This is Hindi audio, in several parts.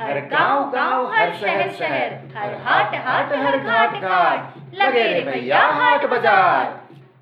हर गांव गांव, हर शहर शहर, हर हाट हाट, हर घाट घाट, लगे रे भैया हाट बाजार।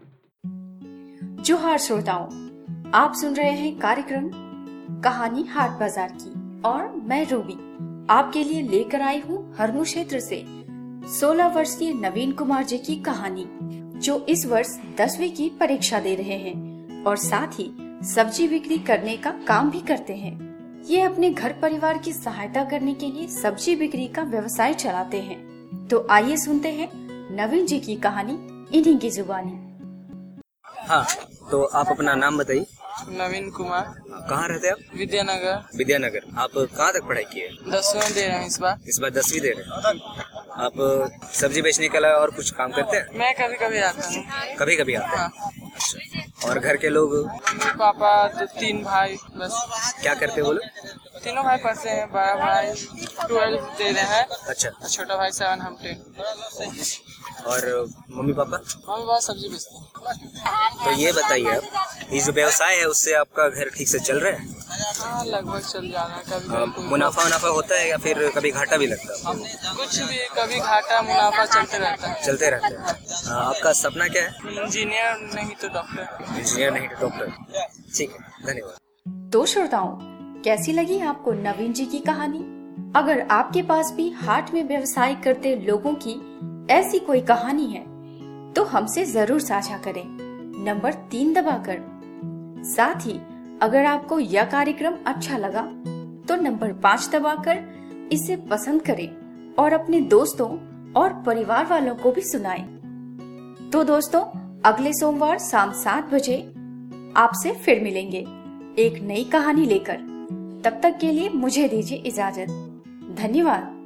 जोहार श्रोताओं, आप सुन रहे हैं कार्यक्रम कहानी हाट बाजार की और मैं रूबी आपके लिए लेकर आई हूँ हरमू क्षेत्र से 16 वर्षीय नवीन कुमार जी की कहानी, जो इस वर्ष 10वीं की परीक्षा दे रहे हैं और साथ ही सब्जी बिक्री करने का काम भी करते हैं। ये अपने घर परिवार की सहायता करने के लिए सब्जी बिक्री का व्यवसाय चलाते हैं। तो आइए सुनते हैं नवीन जी की कहानी इन्हीं की जुबानी। हाँ, तो आप अपना नाम बताइए। नवीन कुमार। कहाँ रहते हैं आप? विद्यानगर। विद्यानगर। आप कहाँ तक पढ़ाई किए? 10वीं दे रहे हैं इस बार 10वीं दे रहे हैं। आप सब्जी बेचने के अलावा और कुछ काम करते हैं? मैं कभी कभी आता हूँ। कभी कभी आते हैं? अच्छा। और घर के लोग? मम्मी पापा, 2-3 भाई बस। क्या करते वो लोग? तीनों भाई पढ़ते हैं। बड़ा भाई 12 दे रहे हैं। अच्छा। छोटा भाई 7, हम 10। और मम्मी पापा? मम्मी पापा सब्जी बेचते हैं। तो ये बताइए आप, ये जो व्यवसाय है उससे आपका घर ठीक से चल रहा है? हाँ, लगभग चल जा रहा है। कभी मुनाफा होता है या फिर कभी घाटा भी लगता है? कुछ भी, कभी घाटा मुनाफा चलते रहता है। आपका सपना क्या है? इंजीनियर नहीं तो डॉक्टर। इंजीनियर नहीं तो डॉक्टर। ठीक है, धन्यवाद। तो श्रोताओं, कैसी लगी आपको नवीन जी की कहानी? अगर आपके पास भी हाट में व्यवसाय करते लोगों की ऐसी कोई कहानी है तो हमसे जरूर साझा करें, नंबर 3 दबाकर। साथ ही अगर आपको यह कार्यक्रम अच्छा लगा तो नंबर 5 दबाकर इसे पसंद करें और अपने दोस्तों और परिवार वालों को भी सुनाएं। तो दोस्तों, अगले सोमवार शाम 7 बजे आपसे फिर मिलेंगे एक नई कहानी लेकर। तब तक के लिए मुझे दीजिए इजाजत। धन्यवाद।